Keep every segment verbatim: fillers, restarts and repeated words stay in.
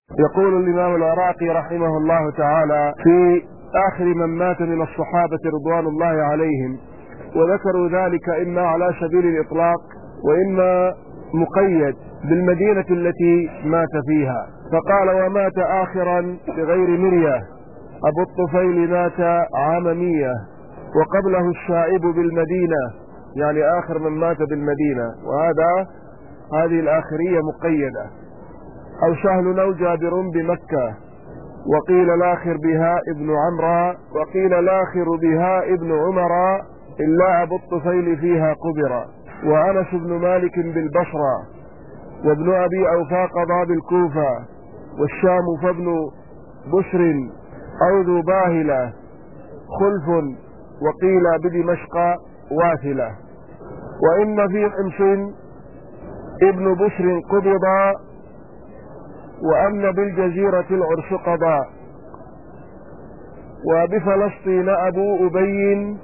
يقول الإمام العراقي رحمه الله تعالى في آخر من مات من الصحابة رضوان الله عليهم، وذكروا ذلك إما على سبيل الإطلاق وإما مقيد بالمدينة التي مات فيها، فقال: ومات آخرا بغير مرية، أبو الطفيل مات عام مية، وقبله الشائب بالمدينة، يعني آخر من مات بالمدينة، وهذا هذه الآخرية مقيدة. أو سهل أو جابر بمكة، وقيل الآخر بها ابن عمرو، وقيل الآخر بها ابن عمر، إلا أبو الطفيل فيها قبر. وأنس بن مالك بالبصرة، وابن أبي أوفى قضى بالكوفة، والشام فابن بشر أو ذو باهلة خلف، وقيل بدمشق واثلة. وإن في حمص ابن بشر قبض، وأن بالجزيرة العرس قضى. وبفلسطين أبو أبي،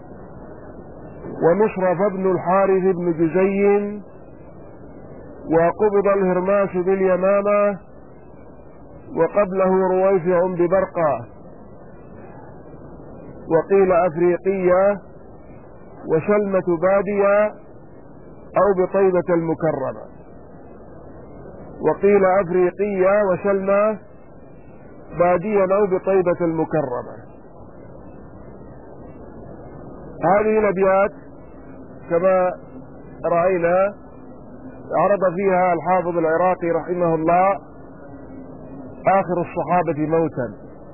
ومصرف ابن الحارث بن جزي، وقبض الهرماس باليمامة، وقبله رويفع ببرقة، وقيل أفريقية، وسلمة بادية أو بطيبة المكرمة، وقيل أفريقية وسلمة بادية أو بطيبة المكرمة. هذه الأبيات كما رأينا عرض فيها الحافظ العراقي رحمه الله آخر الصحابة موتا،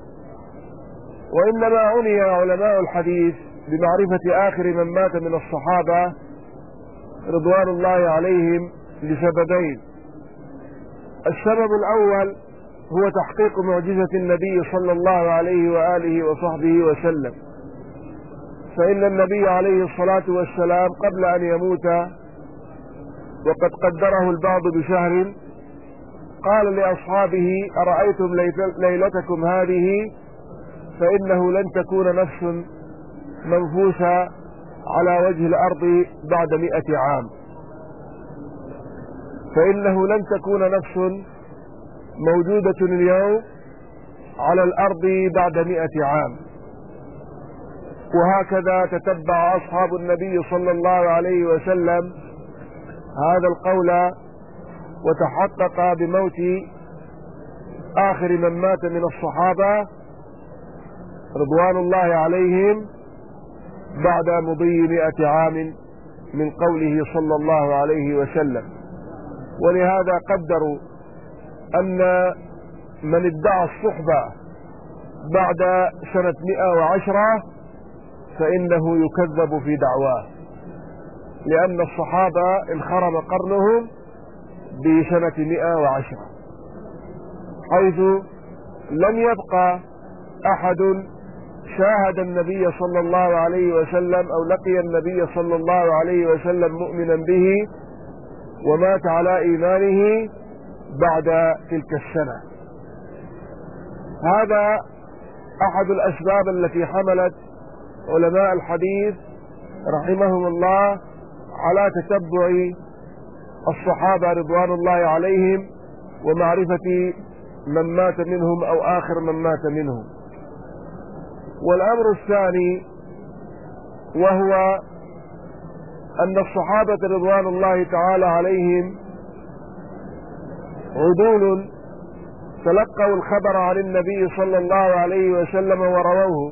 وإنما عني علماء الحديث بمعرفة آخر من مات من الصحابة رضوان الله عليهم لسببين. السبب الأول هو تحقيق معجزة النبي صلى الله عليه وآله وصحبه وسلم، فإن النبي عليه الصلاة والسلام قبل أن يموت وقد قدره البعض بشهر قال لأصحابه: أرأيتم ليلتكم هذه فإنه لن تكون نفس منفوسة على وجه الأرض بعد مئة عام، فإنه لن تكون نفس موجودة اليوم على الأرض بعد مئة عام. وهكذا تتبع أصحاب النبي صلى الله عليه وسلم هذا القول، وتحقق بموت آخر من مات من الصحابة رضوان الله عليهم بعد مضي مئة عام من قوله صلى الله عليه وسلم. ولهذا قدروا أن من ادعى الصحبة بعد سنة مئة وعشرة فإنه يكذب في دعواه، لأن الصحابة انخرم قرنهم بسنة مئة وعشرة، حيث لم يبقى أحد شاهد النبي صلى الله عليه وسلم أو لقي النبي صلى الله عليه وسلم مؤمنا به ومات على إيمانه بعد تلك السنة. هذا أحد الأسباب التي حملت علماء الحديث رحمهم الله على تتبع الصحابة رضوان الله عليهم ومعرفة من مات منهم أو آخر من مات منهم. والأمر الثاني وهو أن الصحابة رضوان الله تعالى عليهم عدول تلقوا الخبر عن النبي صلى الله عليه وسلم ورووه،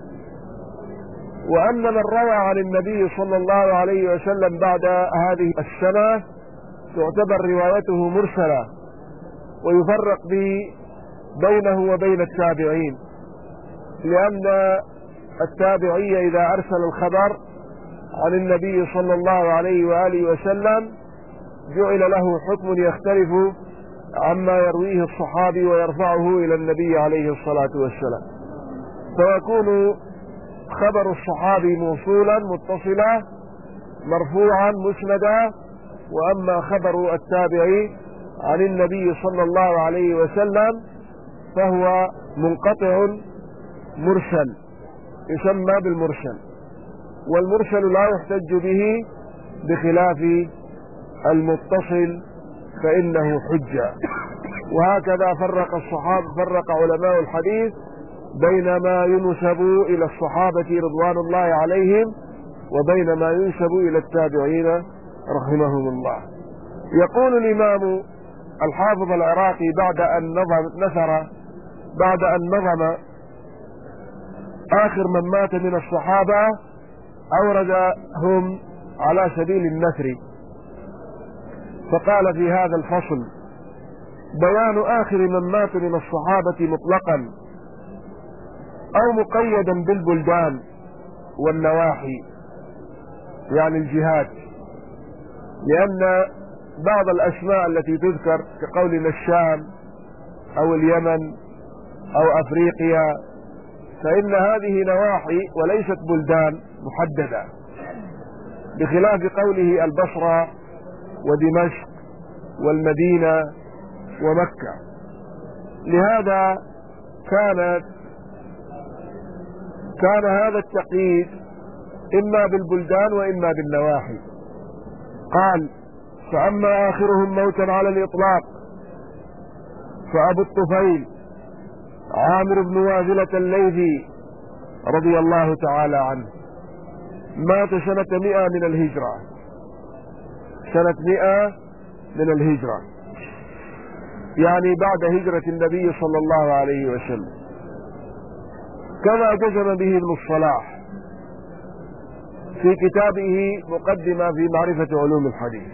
وأن من روى عن النبي صلى الله عليه وسلم بعد هذه السنة تعتبر روايته مرسلة، ويفرق به بينه وبين التابعين، لأن التابعي إذا أرسل الخبر عن النبي صلى الله عليه وآله وسلم جعل له حكم يختلف عما يرويه الصحابي ويرفعه إلى النبي عليه الصلاة والسلام، فيكون خبر الصحابي موصولا متصلا مرفوعا مسندا، وأما خبر التابعي عن النبي صلى الله عليه وسلم فهو منقطع مرسل، يسمى بالمرسل. والمرسل لا يحتج به بخلاف المتصل فإنه حجة. وهكذا فرق الصحابة فرق علماء الحديث بين ما ينسب إلى الصحابة رضوان الله عليهم وبين ما ينسب إلى التابعين رحمهم الله. يقول الإمام الحافظ العراقي بعد أن نظم نثر بعد أن نظم آخر من مات من الصحابة أوردهم على سبيل النثر، فقال في هذا الفصل: بيان آخر من مات من الصحابة مطلقا أو مقيدا بالبلدان والنواحي، يعني الجهات، لأن بعض الأسماء التي تذكر كقولنا الشام أو اليمن أو أفريقيا فإن هذه نواحي وليست بلدان محددة، بخلاف قوله البصرة ودمشق والمدينة ومكة. لهذا كانت كان هذا التقييد إما بالبلدان وإما بالنواحي. قال: فأما آخرهم موتا على الإطلاق فأبو الطفيل عامر بن واذلة الليثي رضي الله تعالى عنه مات سنة مئة من الهجرة سنة مئة من الهجرة يعني بعد هجرة النبي صلى الله عليه وسلم، كما جزم به ابن الصلاح في كتابه مقدمة في معرفة علوم الحديث.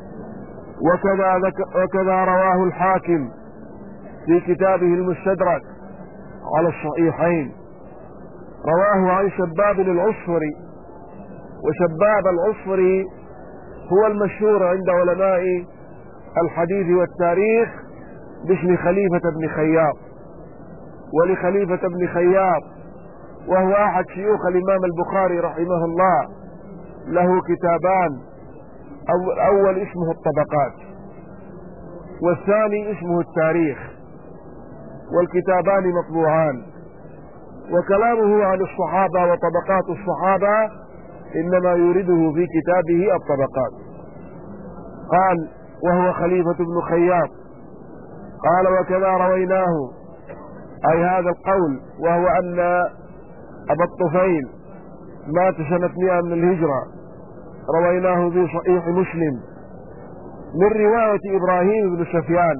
وكذا, وكذا رواه الحاكم في كتابه المستدرك على الصحيحين، رواه عن شباب العصفري، وشباب العصفري هو المشهور عند علماء الحديث والتاريخ باسم خليفة بن خياط. ولخليفة بن خياط وهو أحد شيوخ الإمام البخاري رحمه الله له كتابان، الأول اسمه الطبقات والثاني اسمه التاريخ، والكتابان مطبوعان. وكلامه عن الصحابة وطبقات الصحابة إنما يورده في كتابه الطبقات. قال: وهو خليفة بن خياط. قال: وكذا رويناه، أي هذا القول، وهو أن أبا الطفيل مات سنة مئة من الهجرة، رويناه في صحيح مسلم من رواية إبراهيم بن سفيان،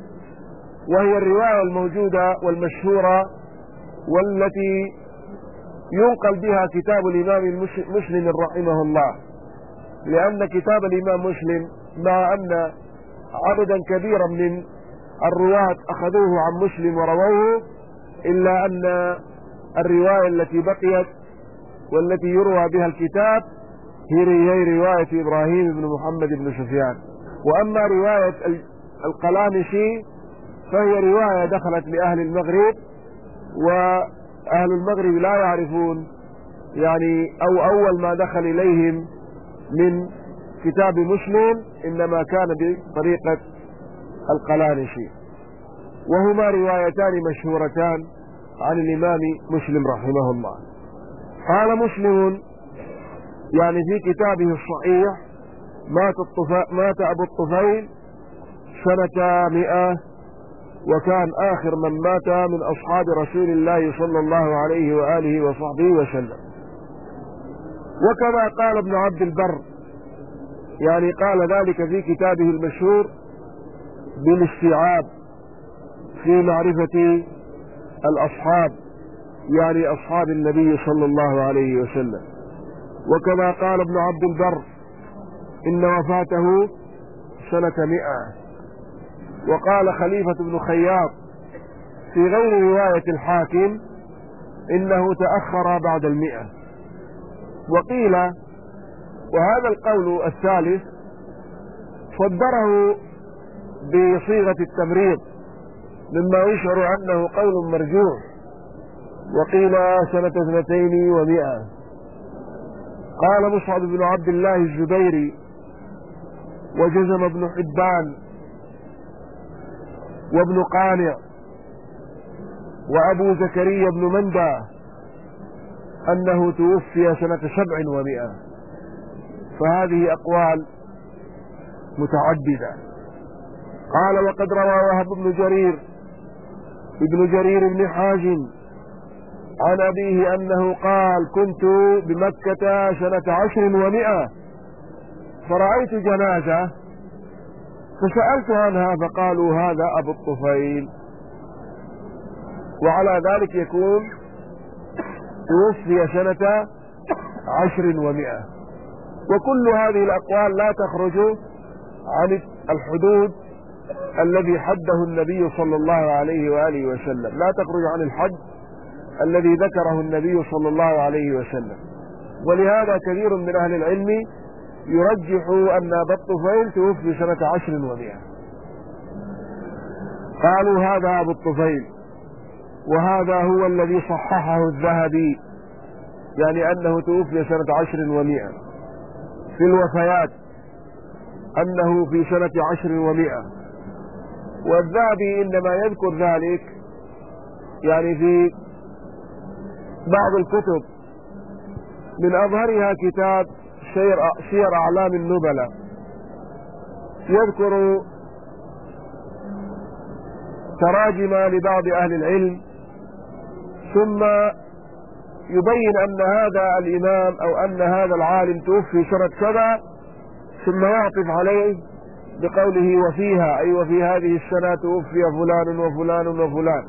وهي الرواية الموجودة والمشهورة والتي ينقل بها كتاب الإمام مسلم رحمه الله، لأن كتاب الإمام مسلم مع أن عددا كبيرا من الرواة أخذوه عن مسلم ورووه، إلا أن الرواية التي بقيت والتي يروى بها الكتاب هي رواية إبراهيم بن محمد بن سفيان. وأما رواية القلامشي فهي رواية دخلت لأهل المغرب، وأهل المغرب لا يعرفون يعني أو أول ما دخل إليهم من كتاب مسلم إنما كان بطريقة القلامشي، وهما روايتان مشهورتان عن الإمام مسلم رحمه الله. قال مسلم يعني في كتابه الصحيح: مات, مات أبو الطفيل سنة مئة، وكان آخر من مات من أصحاب رسول الله صلى الله عليه وآله وصحبه وسلم. وكما قال ابن عبد البر، يعني قال ذلك في كتابه المشهور بالاستيعاب في معرفة الأصحاب، يعني أصحاب النبي صلى الله عليه وسلم. وكما قال ابن عبد البر إن وفاته سنة مئة. وقال خليفة بن خياط في غير رواية الحاكم إنه تأخر بعد المئة. وقيل، وهذا القول الثالث صدره بصيغة التمريض مما يشعر أنه قول مرجوح، وقيل سنة اثنتين ومئة. قال مصعب بن عبد الله الزبيري وجزم ابن حبان وابن قانع وأبو زكريا بن مندى أنه توفي سنة سبع ومئة. فهذه أقوال متعددة. قال وقد روى وهب بن جرير ابن جرير بن حازم عن أبيه أنه قال كنت بمكة سنة عشر ومئة فرأيت جنازة فسألت عنها فقالوا هذا أبو الطفيل، وعلى ذلك يكون توفي سنة عشر ومئة. وكل هذه الأقوال لا تخرج عن الحدود الذي حده النبي صلى الله عليه وآله وسلم، لا تخرج عن الحد الذي ذكره النبي صلى الله عليه وسلم. ولهذا كثير من أهل العلم يرجح أن أبا الطفيل توفي سنة عشر ومئة. قالوا هذا أبو الطفيل، وهذا هو الذي صححه الذهبي، يعني أنه توفي سنة عشر ومئة في الوفيات، أنه في سنة عشر ومئة. والذهبي إنما يذكر ذلك يعني في بعض الكتب، من أظهرها كتاب سير أعلام النبلاء، يذكر تراجم لبعض أهل العلم، ثم يبين أن هذا الإمام أو أن هذا العالم توفي سنة كذا، ثم يعطف عليه بقوله وفيها، أي وفي هذه السنة توفي فلان وفلان وفلان.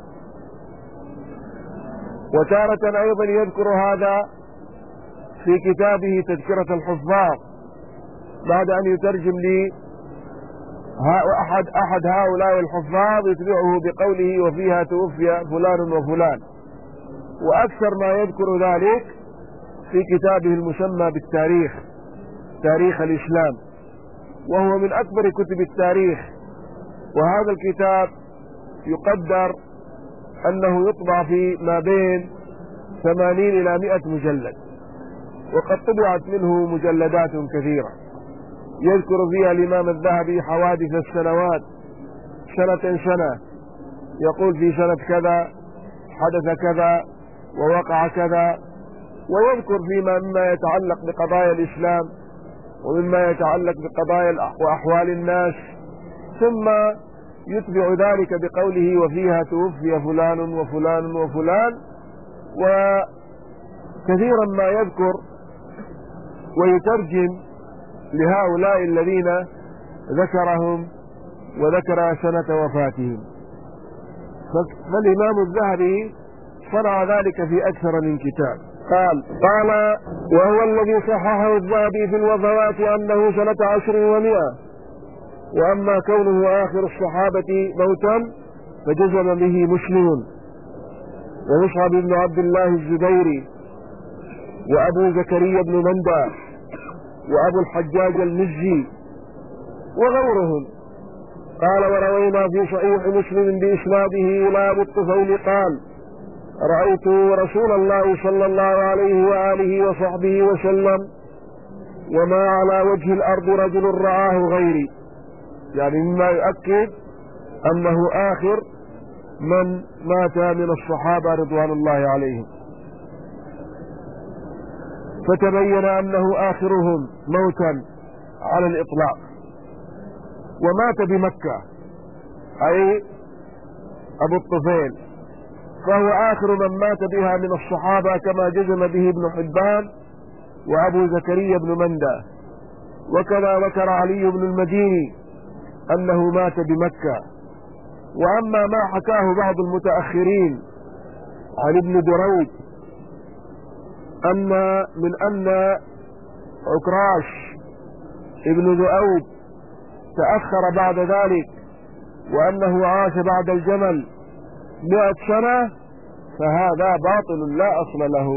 وتارة أيضا يذكر هذا في كتابه تذكرة الحفاظ، بعد أن يترجم لي أحد, أحد هؤلاء الحفاظ يتبعه بقوله وفيها توفي فلان وفلان. وأكثر ما يذكر ذلك في كتابه المسمى بالتاريخ، تاريخ الإسلام، وهو من أكبر كتب التاريخ. وهذا الكتاب يقدر أنه يطبع في ما بين ثمانين إلى مئة مجلد، وقد طبعت منه مجلدات كثيرة. يذكر فيها الإمام الذهبي حوادث السنوات سنة سنة، يقول في سنة كذا حدث كذا ووقع كذا، ويذكر فيما مما يتعلق بقضايا الإسلام ومما يتعلق بقضايا وأحوال الناس، ثم يتبع ذلك بقوله وفيها توفي فلان وفلان وفلان. وكثيرا ما يذكر ويترجم لهؤلاء الذين ذكرهم وذكر سنة وفاتهم. فالإمام الذهبي صنع ذلك في أكثر من كتاب. قال قال وهو الذي صححه الذهبي في الوفوات أنه سنة عشر ومئة. وأما كونه آخر الصحابة موتا فجزم به مسلم ومصعب بن عبد الله الزبيري وأبو زكريا بن مندى وأبو الحجاج المزي وغيرهم. قال وروينا في صحيح مسلم بإسناده إلى أبو الطفيل قال رأيت رسول الله صلى الله عليه وآله وصحبه وسلم وما على وجه الأرض رجل رآه غيري، يعني مما يؤكد أنه آخر من مات من الصحابة رضوان الله عليهم. فتبين أنه آخرهم موتا على الإطلاق، ومات بمكة أي أبو الطفيل، فهو آخر من مات بها من الصحابة كما جزم به ابن حبان وأبو زكريا بن مندى. وكما ذكر علي بن المديني أنه مات بمكة. وأما ما حكاه بعض المتأخرين عن ابن دريد أن من أن عكراش ابن ذؤيب تأخر بعد ذلك وأنه عاش بعد الجمل مئة سنة، فهذا باطل لا أصل له.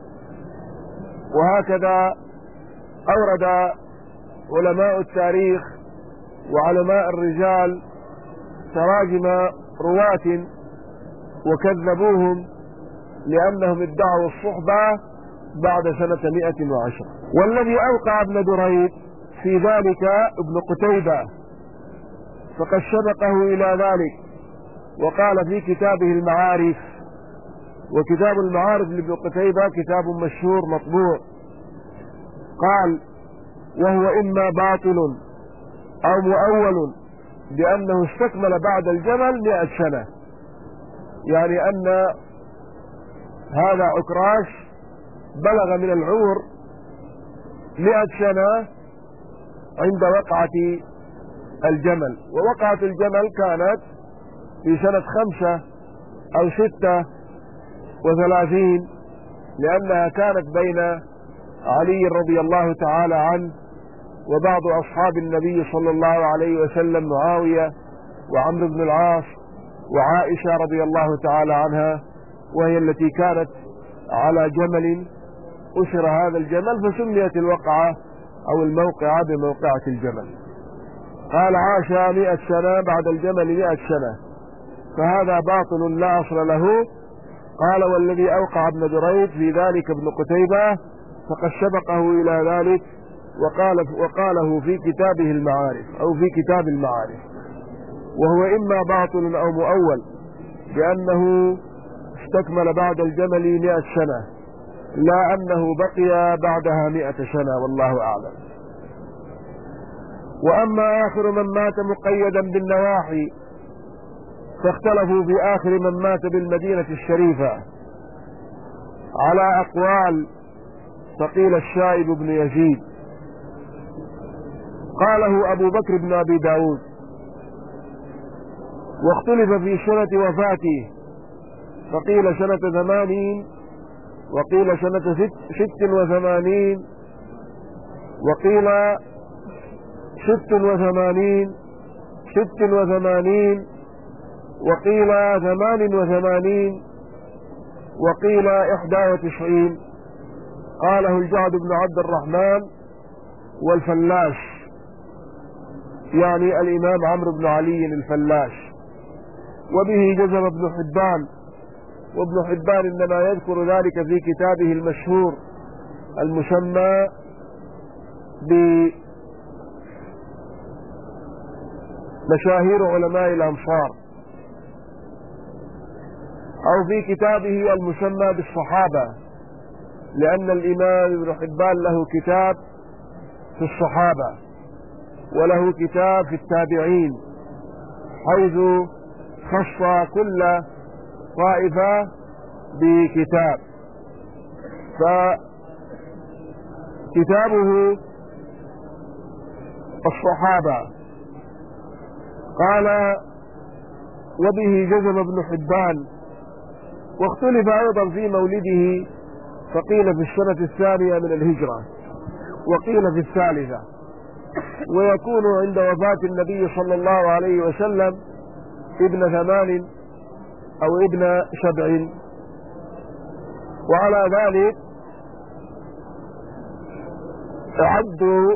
وهكذا أورد علماء التاريخ وعلماء الرجال تراجم رواة وكذبوهم لأنهم ادعوا الصحبة بعد سنة مئة وعشرة. والذي أوقع ابن دريد في ذلك ابن قتيبة، فقد سبقه إلى ذلك وقال في كتابه المعارف، وكتاب المعارف لابن قتيبة كتاب مشهور مطبوع، قال وهو إما باطل أو مؤول بأنه استكمل بعد الجمل مئة سنة، يعني أن هذا عكراش بلغ من العمر مئة سنة عند وقعة الجمل. ووقعة الجمل كانت في سنة خمسة أو ستة وثلاثين، لأنها كانت بين علي رضي الله تعالى عنه وبعض أصحاب النبي صلى الله عليه وسلم، معاوية وعمرو بن العاص وعائشة رضي الله تعالى عنها، وهي التي كانت على جمل أسر هذا الجمل، فسميت الوقعة أو الموقعة بموقعة الجمل. قال عاش مئة سنة، بعد الجمل مئة سنة، فهذا باطل لا أصل له. قال والذي أوقع ابن دريد في ذلك ابن قتيبة، فقد سبقه إلى ذلك وقال وقاله في كتابه المعارف أو في كتاب المعارف، وهو إما باطل أو مؤول، بأنه استكمل بعد الجمل مئة سنة، لا أنه بقي بعدها مئة سنة، والله أعلم. وأما آخر من مات مقيدا بالنواحي، فاختلفوا في آخر من مات بالمدينة الشريفة على أقوال، فقيل الشائب بن يزيد، قاله أبو بكر بن أبي داود، واختلف في سنة وفاته، فقيل سنة ثمانين، وقيل سنة ست, ست وثمانين، وقيل ست وثمانين ست وثمانين وقيل ثمان وثمانين، وقيل إحدى وتسعين. قاله الجعد بن عبد الرحمن والفلاش، يعني الإمام عمرو بن علي الفلاش، وبه جزم ابن حبان، وابن حبان إنما يذكر ذلك في كتابه المشهور المسمى بمشاهير علماء الأمصار، أو في كتابه المسمى بالصحابة، لأن الإمام ابن حبان له كتاب في الصحابة وله كتاب في التابعين، حيث خص كل طائفة بكتاب. فكتابه الصحابة قال وبه جزم ابن حبان. واختلف أيضا في مولده، فقيل في السنة الثانية من الهجرة، وقيل في الثالثة، ويكون عند وفاة النبي صلى الله عليه وسلم ابن ثمان أو ابن سبع. وعلى ذلك أعدوا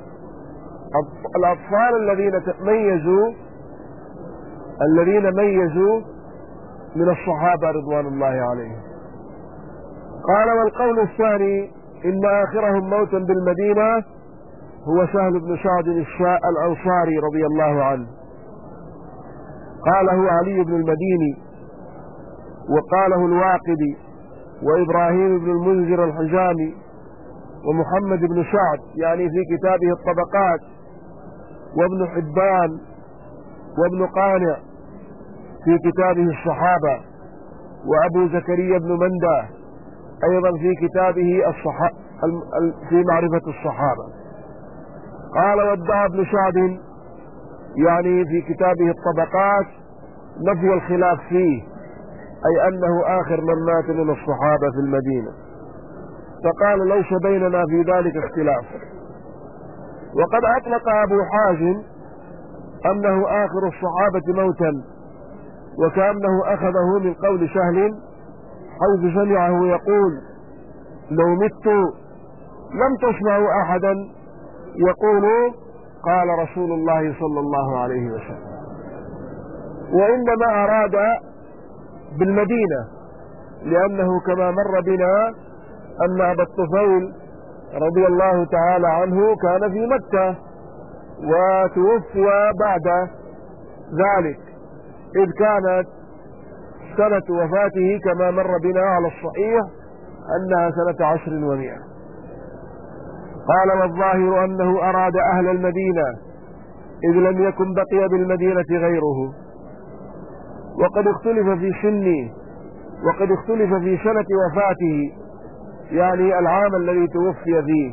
الأطفال الذين ميزوا الذين ميزوا من الصحابة رضوان الله عليهم. قال والقول الثاني إن آخرهم موتا بالمدينة هو سهل بن سعد الأنصاري رضي الله عنه، قاله علي بن المديني، وقاله الواقدي، وإبراهيم بن المنذر الحجامي، ومحمد بن سعد يعني في كتابه الطبقات، وابن حبان، وابن قانع في كتابه الصحابة، وأبو زكريا بن مندى أيضا في كتابه الصحابة في معرفة الصحابة. قال وادعى ابن سعد يعني في كتابه الطبقات نفي الخلاف فيه، أي أنه آخر من مات من الصحابة في المدينة، فقال ليس بيننا في ذلك اختلاف. وقد أطلق أبو حازم أنه آخر الصحابة موتا، وكأنه أخذه من قول سهل حيث سمعه يقول لو مت لم تسمعوا أحدا يقول قال رسول الله صلى الله عليه وسلم، وإنما أراد بالمدينة، لأنه كما مر بنا أن أبا الطفيل رضي الله تعالى عنه كان في مكة وتوفي بعد ذلك، إذ كانت سنة وفاته كما مر بنا على الصحيح أنها سنة عشر ومئة. قال والظاهر أنه أراد أهل المدينة، إذ لم يكن بقي بالمدينة غيره. وقد اختلف في سنه، وقد اختلف في سنة وفاته، يعني العام الذي توفي فيه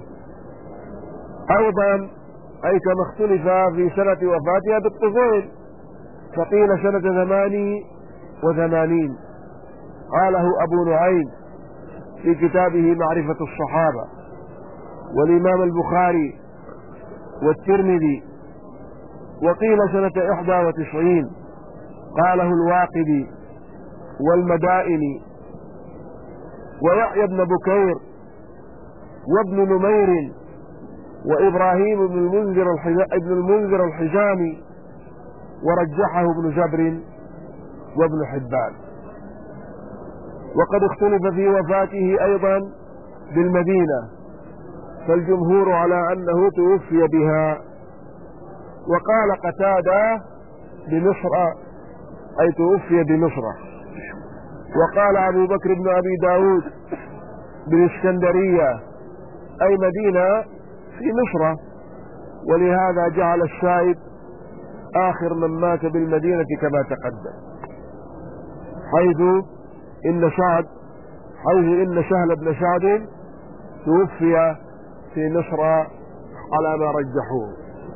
أيضا، أي كما اختلف في سنة وفاتها بالطفيل، فقيل سنة ثمان وثمانين، قاله أبو نعيم في كتابه معرفة الصحابة، والإمام البخاري والترمذي. وقيل سنة إحدى وتسعين، قاله الواقدي والمدائني ويحيى بن بكير وابن نمير وإبراهيم بن المنذر ابن المنذر الحجامي، ورجحه ابن جبر وابن حبان. وقد اختلف في وفاته أيضا بالمدينة، فالجمهور على أنه توفي بها. وقال قتادة بمصر، أي توفي بمصر. وقال أبو بكر بن أبي داود بالإسكندرية، أي مدينة في مصر، ولهذا جعل الشاهد آخر من مات بالمدينة كما تقدم، حيث إن سعد حيث إن سهل بن سعد توفي في مصر على ما رجحوه.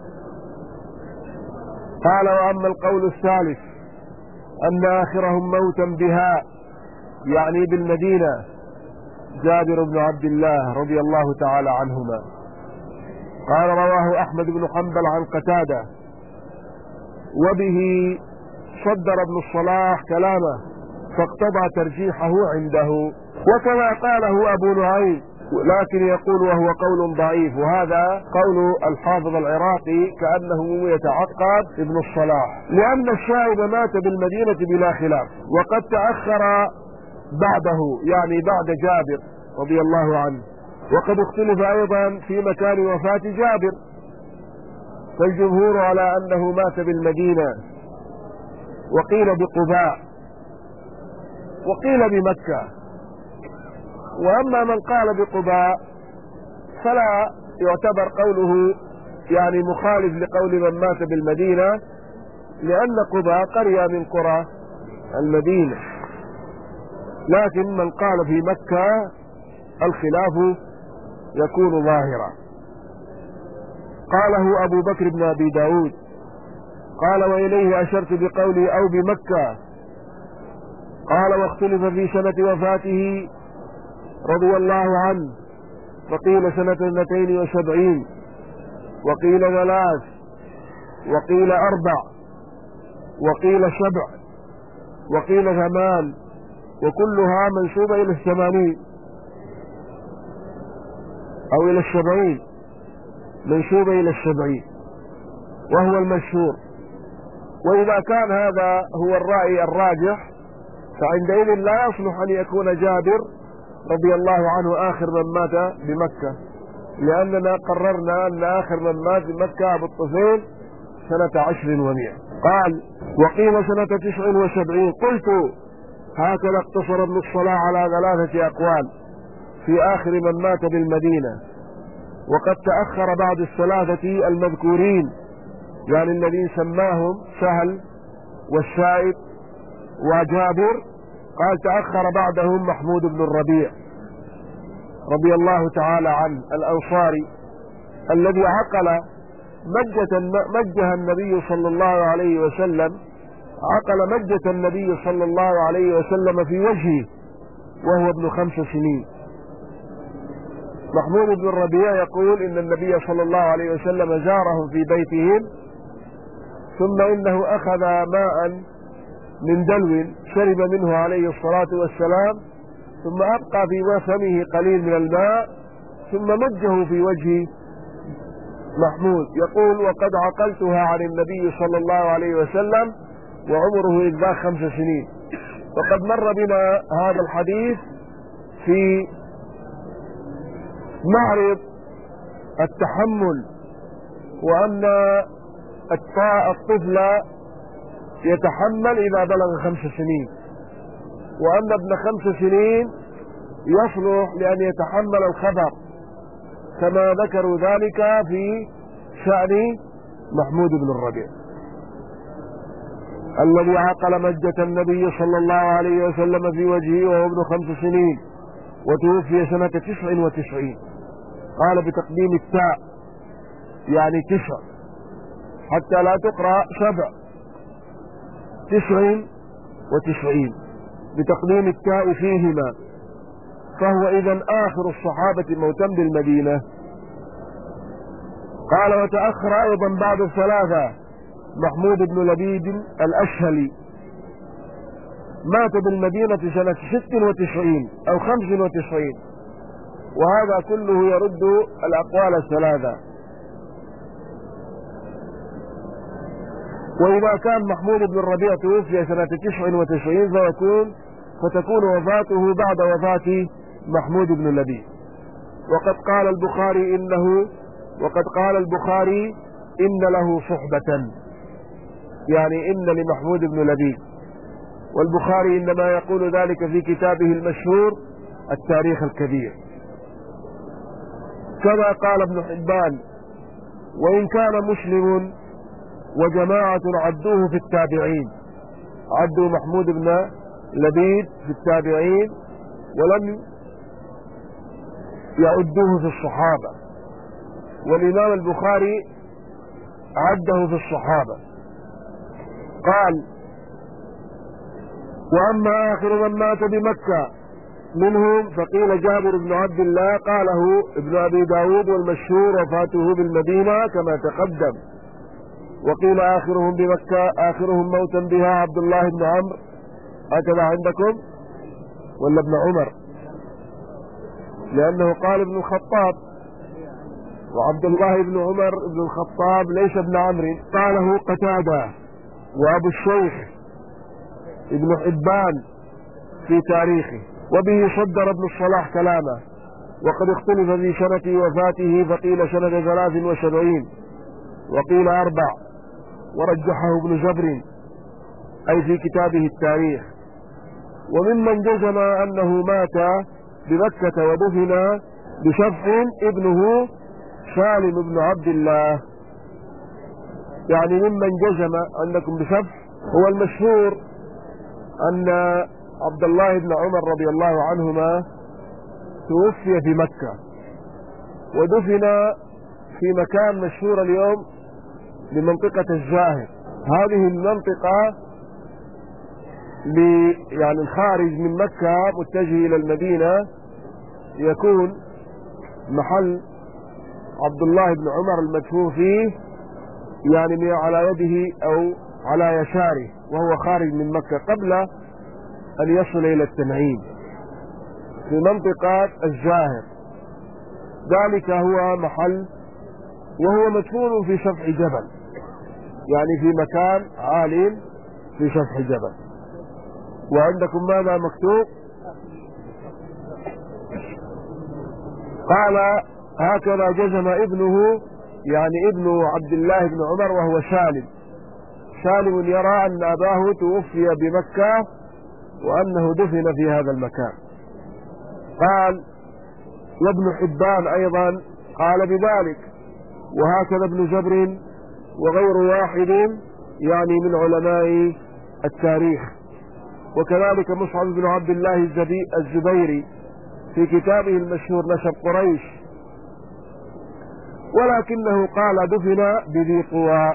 قال: وأما القول الثالث أن آخرهم موتا بها، يعني بالمدينة، جابر بن عبد الله رضي الله تعالى عنهما. قال: رواه أحمد بن حنبل عن قتادة، وبه صدر ابن الصلاح كلامه فاقتضى ترجيحه عنده، وكما قاله أبو نعيم، لكن يقول وهو قول ضعيف، وهذا قول الحافظ العراقي كأنه يتعقب ابن الصلاح، لأن الشاهد مات بالمدينة بلا خلاف، وقد تأخر بعده، يعني بعد جابر رضي الله عنه. وقد اختلف أيضا في مكان وفاة جابر، فالجمهور على أنه مات بالمدينة، وقيل بقباء، وقيل بمكة. وأما من قال بقباء فلا يعتبر قوله يعني مخالف لقول من مات بالمدينة، لأن قباء قرية من قرى المدينة. لكن من قال في مكة الخلاف يكون ظاهرا. قاله أبو بكر بن أبي داود، قال: وإليه أشرت بقولي أو بمكة. قال: واختلف في سنة وفاته رضي الله عنه، فقيل سنة اثنتين وسبعين، وقيل ثلاث، وقيل أربع، وقيل سبع، وقيل ثمان، وكلها منسوبة إلى الثمانين أو إلى السبعين، منسوبة إلى السبعين، وهو المشهور. وإذا كان هذا هو الرأي الراجح، فعندئذ لا يصلح أن يكون جابر رضي الله عنه آخر من مات بمكة، لأننا قررنا أن آخر من مات بمكة أبو الطفيل سنة عشر ومئة. قال: وقيل سنة تسع وسبعين. قلت: هكذا اقتصر ابن الصلاح على ثلاثة أقوال في آخر من مات بالمدينة، وقد تأخر بعد الثلاثة المذكورين، يعني الذين سماهم سهل والسائب وجابر، قال تأخر بعدهم محمود بن الربيع رضي الله تعالى عنه الأنصاري، الذي عقل مجة مجه النبي صلى الله عليه وسلم عقل مجة النبي صلى الله عليه وسلم في وجهه وهو ابن خمس سنين. محمود بن الربيع يقول إن النبي صلى الله عليه وسلم زارهم في بيتهم، ثم إنه أخذ ماء من دلو شرب منه عليه الصلاة والسلام، ثم أبقى في فمه قليل من الماء، ثم مجه في وجه محمود. يقول: وقد عقلتها عن النبي صلى الله عليه وسلم وعمره إذ ذاك خمس سنين. وقد مر بنا هذا الحديث في معرض التحمل، وأن الطفل يتحمل إذا بلغ خمس سنين، وأن ابن خمس سنين يصلح لأن يتحمل الخبر، كما ذكروا ذلك في شأن محمود بن الربيع الذي عقل مجة النبي صلى الله عليه وسلم في وجهه وهو ابن خمس سنين، وتوفي سنة تسع وتسعين. قال بتقديم التاء يعني تسع حتى لا تقرأ سبع، تسع وتسعين بتقديم التاء فيهما، فهو إذن آخر الصحابة موتا بالمدينة. قال وتأخر أيضا بعد الثلاثة محمود بن لبيد الأشهلي، مات بالمدينة سنة ست وتسعين أو خمس وتسعين، وهذا كله يرد الأقوال الثلاثة. وإذا كان محمود بن الربيع توفي سنة تسع وتسعين فيكون فتكون وفاته بعد وفاة محمود بن لبيد. وقد قال البخاري إنه وقد قال البخاري إن له صحبة، يعني إن لمحمود بن لبيد، والبخاري إنما يقول ذلك في كتابه المشهور التاريخ الكبير. كما قال ابن حبان وإن كان مسلم وجماعة عدوه في التابعين، عدوا محمود بن لبيد في التابعين ولم يعدوه في الصحابة، والإمام البخاري عده في الصحابة. قال وأما آخر من مات بمكة منهم فقيل جابر بن عبد الله، قاله ابن أبي داود، والمشهور وفاته بالمدينة كما تقدم. وقيل آخرهم بمكة آخرهم موتا بها عبد الله بن عمرو، هكذا عندكم ولا ابن عمر؟ لأنه قال ابن الخطاب، وعبد الله بن عمر بن الخطاب ليس ابن عمرو. قاله قتادة وأبو الشيخ ابن حبان في تاريخه، وبه صدر ابن الصلاح كلامه. وقد اختلف في سنة وفاته، فقيل سنة ثلاث وسبعين وقيل أربع، ورجحه ابن جبر أي في كتابه التاريخ. وممن جزم أنه مات بمكة ودفن بشفح ابنه سالم بن عبد الله، يعني ممن جزم عندكم بشفح هو المشهور أن عبد الله بن عمر رضي الله عنهما توفي في مكة ودفن في مكان مشهور اليوم بمنطقة الزاهر. هذه المنطقة يعني الخارج من مكة متجه إلى المدينة يكون محل عبد الله بن عمر المدفون فيه، يعني على يده أو على يساره وهو خارج من مكة قبل أن يصل إلى التنعيم في منطقة الزاهر. ذلك هو محل، وهو مدفون في شفح جبل، يعني في مكان عالي في شفح جبل. وعندكم ماذا مكتوب؟ قال هكذا جزم ابنه، يعني ابن عبد الله بن عمر وهو سالم. سالم يرى أن أباه توفي بمكة وأنه دفن في هذا المكان. قال وابن حبان أيضا قال بذلك، وهكذا ابن جبر وغير واحد يعني من علماء التاريخ. وكذلك مصعب بن عبد الله الزبيري في كتابه المشهور نسب قريش، ولكنه قال دفن بذي طوى.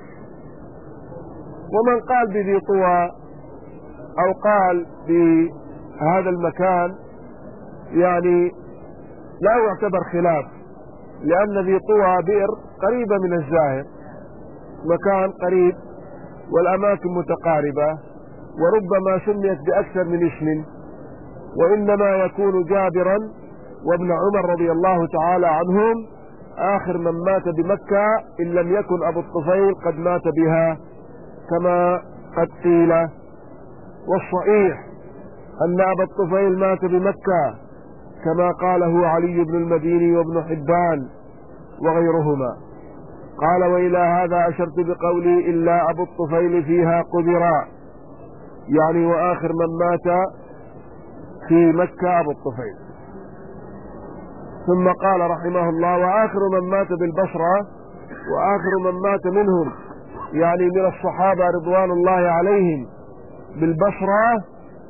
ومن قال بذي طوى أو قال بهذا المكان يعني لا يعتبر خلاف، لأن ذي طوى بئر قريبة من الزاهر، مكان قريب والأماكن متقاربة، وربما سميت بأكثر من اسم، وإنما يكون جابرا وابن عمر رضي الله تعالى عنهم آخر من مات بمكة، إن لم يكن أبو الطفيل قد مات بها كما قد قيل. والصحيح أن أبا الطفيل مات بمكة كما قاله علي بن المديني وابن حبان وغيرهما. قال وإلى هذا أشرت بقولي إلا أبو الطفيل فيها قدرا، يعني وآخر من مات في مكة أبو الطفيل. ثم قال رحمه الله وآخر من مات بالبصرة وآخر من مات منهم يعني من الصحابة رضوان الله عليهم بالبصرة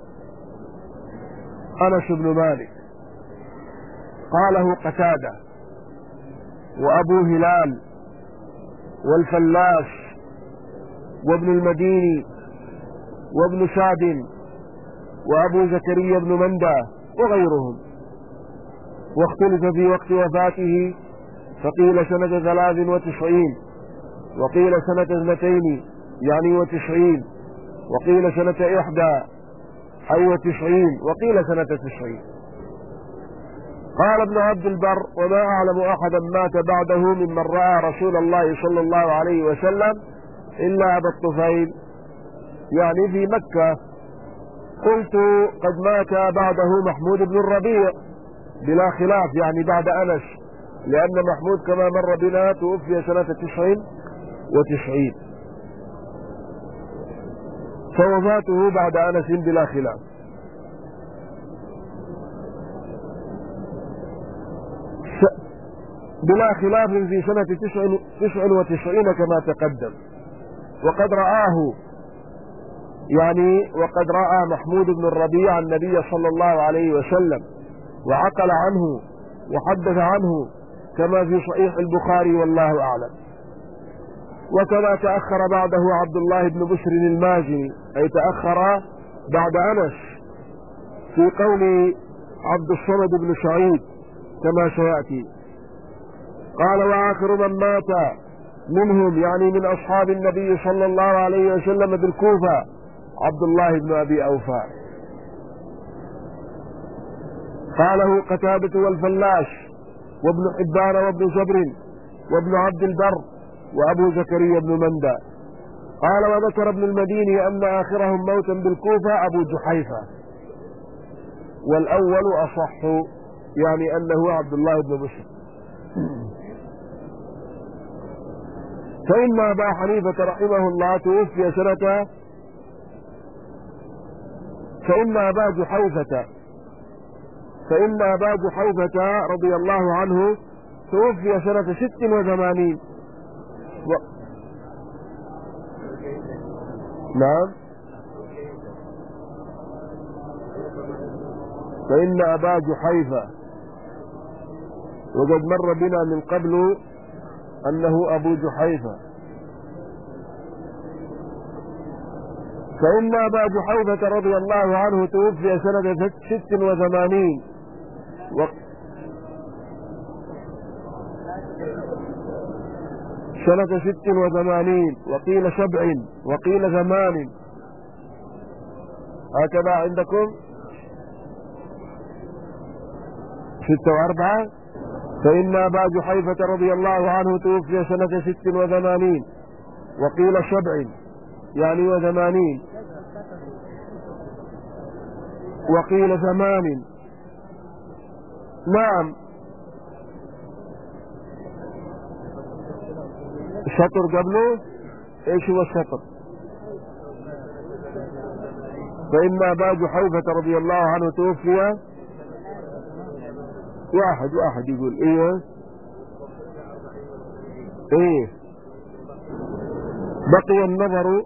أنس بن مالك. قاله قتادة وأبو هلال والفلاس وابن المديني وابن سعد وأبو زكريا بن مندى وغيرهم. واختلف في وقت وفاته، فقيل سنة ثلاث وتسعين، وقيل سنة اثنتين يعني وتسعين، وقيل سنة إحدى أي وتسعين، وقيل سنة تسعين. قال ابن عبد البر: وما أعلم أحدا مات بعده ممن رأى رسول الله صلى الله عليه وسلم إلا أبا الطفيل، يعني في مكة. قلت: قد مات بعده محمود بن الربيع بلا خلاف، يعني بعد أنس، لأن محمود كما مر بنا توفي سنة تسع وتسعين، فوفاته بعد أنس بلا خلاف. بلا خلاف في سنة تسع وتسعين كما تقدم. وقد رآه يعني وقد رأى محمود بن الربيع النبي صلى الله عليه وسلم وعقل عنه وحدث عنه كما في صحيح البخاري والله أعلم. وكما تأخر بعده عبد الله بن بشر المازني، أي تأخر بعد أنس في قول عبد الصمد بن سعيد كما سيأتي. قال: وآخر من مات منهم يعني من أصحاب النبي صلى الله عليه وسلم بالكوفة عبد الله بن أبي أوفى. قاله قتادة والفلاس وابن حبان وابن صبر وابن عبد البر وأبو زكريا بن مندى. قال: وذكر ابن المديني أن آخرهم موتا بالكوفة أبو جحيفة، والأول أصح، يعني أنه عبد الله بن بشر. فإن أبا حنيفة رحمه الله توفي سنة فإن أبا جحيفة فإن أبا جحيفة رضي الله عنه توفي سنة ست وثمانين و... نعم. فإن أبا جحيفة، وقد مر بنا من قبل أنه أبو جحيفة. فإن أبا جحيفة رضي الله عنه توفي سنة ست وثمانين و... سنة ست وثمانين وقيل سبع وقيل ثمان، هكذا عندكم ستة وأربعة. فإن أبا جحيفة رضي الله عنه توفي سنة ست وثمانين وقيل سبع يعني وثمانين وقيل ثمان. نعم. الشطر قبله ايش هو الشطر؟ فإن أبا جحيفة رضي الله عنه توفي، واحد واحد يقول ايه ايه بقي النظر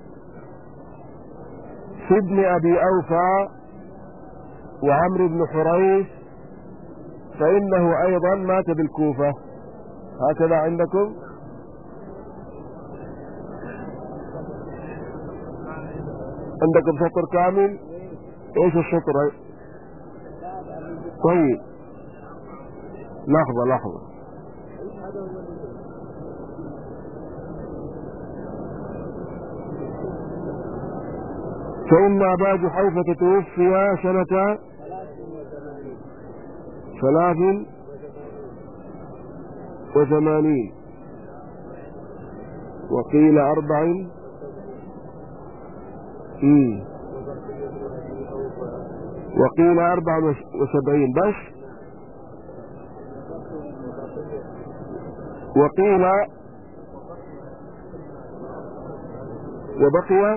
في ابن ابي اوفى وعمرو بن حريث، فانه ايضا مات بالكوفة. هكذا عندكم. عندكم شطر كامل. ايش الشطر؟ طيب لحظة لحظة. فإن أبا جحيفة توفي سنة ثلاث وثمانين وقيل أربع إيه وقيل أربع وسبعين بس، وقيل وبقي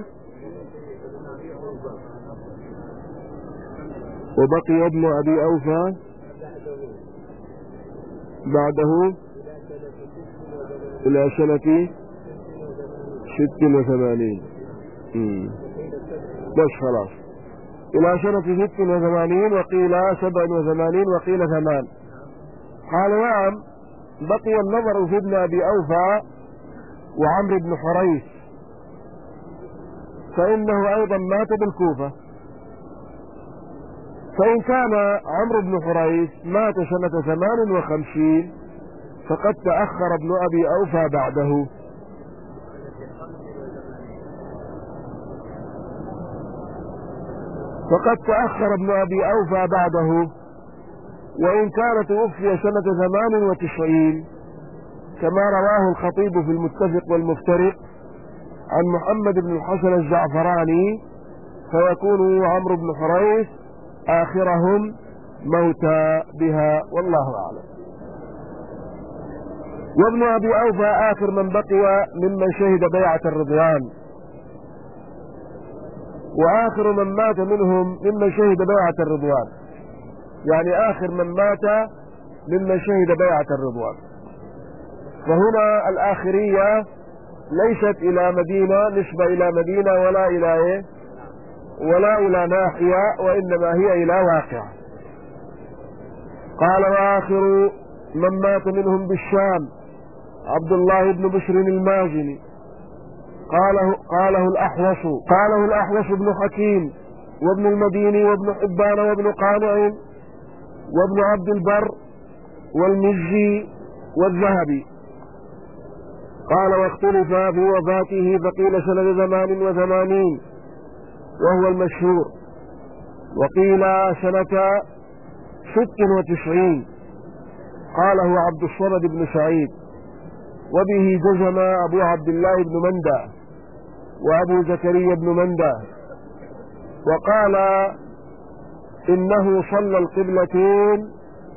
وبقي ابن أبي أوفى بعده إلى سنة ست وثمانين. بس خلاص، إلى سنة ست وثمانين، وقيل سبع وثمانين، وقيل ثمان. قال نعم، بقي النظر في ابن أبي أوفى وعمرو بن حريث، فإنه أيضا مات بالكوفة. فإن كان عمرو بن حريث مات سنة ثمان وخمسين فقد تأخر ابن أبي أوفى بعده. فقد تأخر ابن أبي أوفى بعده، وإن كان توفي سنة ثمان وتسعين كما رواه الخطيب في المتفق والمفترق عن محمد بن الحسن الزعفراني، فيكون عمرو بن حريث آخرهم موتى بها، والله أعلم. وابن أبي أوفى آخر من بقي ممن شهد بيعة الرضوان، وآخر من مات منهم ممن شهد بيعة الرضوان، يعني آخر من مات ممن شهد بيعة الرضوان. فهنا الآخرية ليست إلى مدينة، نسبة إلى مدينة ولا إلى إيه ولا إلى ناحية، وإنما هي إلى واقع. قال وآخر من مات منهم بالشام عبد الله بن بشر المازني، قاله قاله الأحوص قاله الأحوص بن حكيم وابن المديني وابن حبان وابن قانع وابن عبد البر والمزي والذهبي. قال واختلف في وفاته، فقيل سنة ثمان وثمانين وهو المشهور، وقيل سنة ست وتسعين قاله عبد الصمد بن سعيد، وبه جزم أبو عبد الله بن مندى وأبو زكريا بن مندى، وقال إنه صلى القبلتين،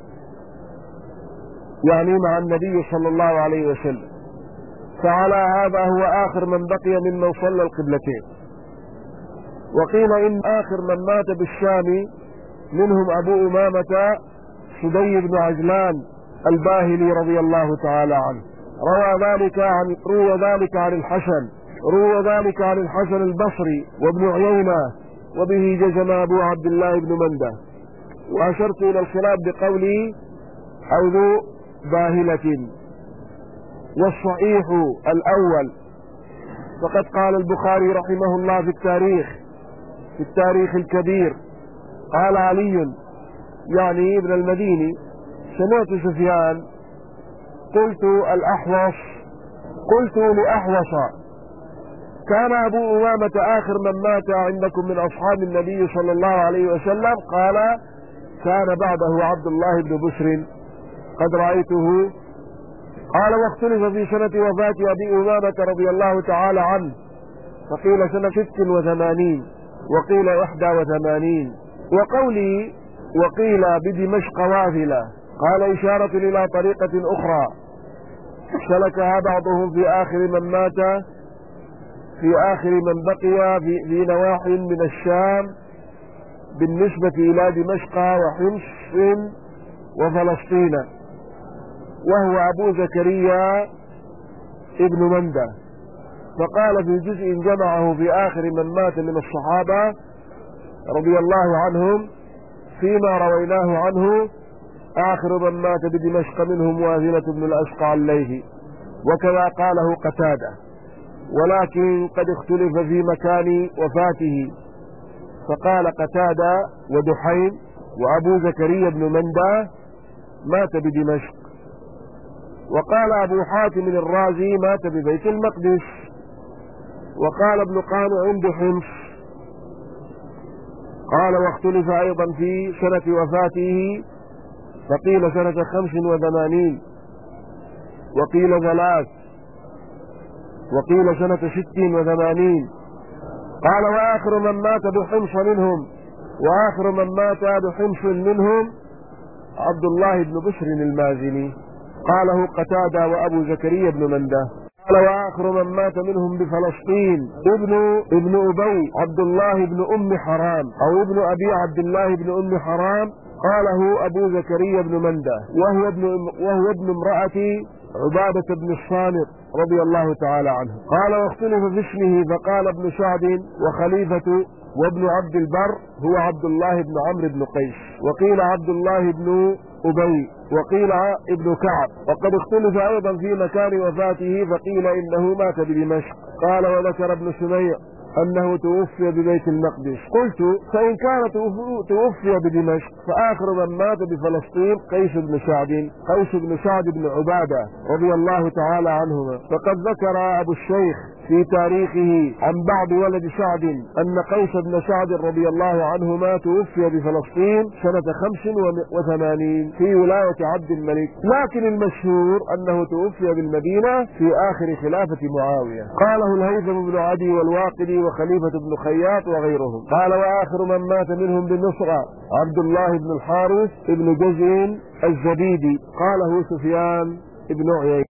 يعني مع النبي صلى الله عليه وسلم، فعلى هذا هو آخر من بقي ممن صلى القبلتين. وقيل إن آخر من مات بالشام منهم أبو أمامة سدي بن عجلان الباهلي رضي الله تعالى عنه، روى ذلك عن روى ذلك عن الحسن روى ذلك عن الحسن البصري وابن عيينة، وبه جزم أبو عبد الله بن مندى. وأشرت إلى الخلاف بقولي أو ذو باهلة. والصحيح الأول، فقد قال البخاري رحمه الله في التاريخ في التاريخ الكبير، قال علي يعني ابن المديني سمعت سفيان قلت الأحوص قلت لأحوص كان أبو أمامة آخر من مات عندكم من أصحاب النبي صلى الله عليه وسلم؟ قال كان بعده عبد الله بن بشر قد رأيته. قال واختلف في سنة وفاة أبي أمامة رضي الله تعالى عنه، فقيل سنة ست وثمانين وقيل إحدى وثمانين. وقولي وقيل بدمشق واذلة قال إشارة إلى طريقة أخرى سلكها بعضهم في آخر من مات في آخر من بقي في, في نواح من الشام بالنسبة إلى دمشق وحمص وفلسطين، وهو أبو زكريا ابن مندى. فقال في جزء جمعه في آخر من مات من الصحابة رضي الله عنهم فيما رويناه عنه آخر من مات بدمشق منهم واذلة بن الأشقع الليثي، وكذا قاله قتادة، ولكن قد اختلف في مكان وفاته، فقال قتادة ودحين وأبو زكريا بن مندى مات بدمشق، وقال أبو حاتم الرازي مات ببيت المقدس، وقال ابن قانع بحمص. قال واختلف أيضا في سنة وفاته، فقيل سنة خمس وثمانين وقيل ثلاث وقيل سنة ست وثمانين. قال وآخر من مات بحمص منهم وآخر من مات بحمص منهم عبد الله بن بشر المازني، قاله قتادة وأبو زكريا بن مندى. قال وآخر من مات منهم بفلسطين ابن ابن أبي عبد الله بن أم حرام أو ابن أبي عبد الله بن أم حرام، قاله أبو زكريا بن مندى، وهو ابن وهو ابن امرأة عبادة بن الصامت رضي الله تعالى عنه. قال واختلف في اسمه فقال ابن سعد وخليفة وابن عبد البر هو عبد الله بن عمرو بن قيس، وقيل عبد الله بن أبي، وقيل ابن كعب. وقد اختلف أيضا في مكان وفاته فقيل إنه مات بدمشق. قال وذكر ابن سميع أنه توفي ببيت المقدس. قلت فإن كان توفي بدمشق فآخر من مات بفلسطين قيس بن سعد قيس بن سعد بن عبادة رضي الله تعالى عنهما. فقد ذكر أبو الشيخ في تاريخه عن بعض ولد سعد أن قيس بن سعد رضي الله عنهما توفي بفلسطين سنة خمس وثمانين في ولاية عبد الملك، لكن المشهور أنه توفي بالمدينة في آخر خلافة معاوية. قاله الهيثم بن عدي والواقدي وخليفة بن خياط وغيرهم. قال وآخر من مات منهم بمصر عبد الله بن الحارث بن جزء الزبيدي. قاله سفيان بن عيينة.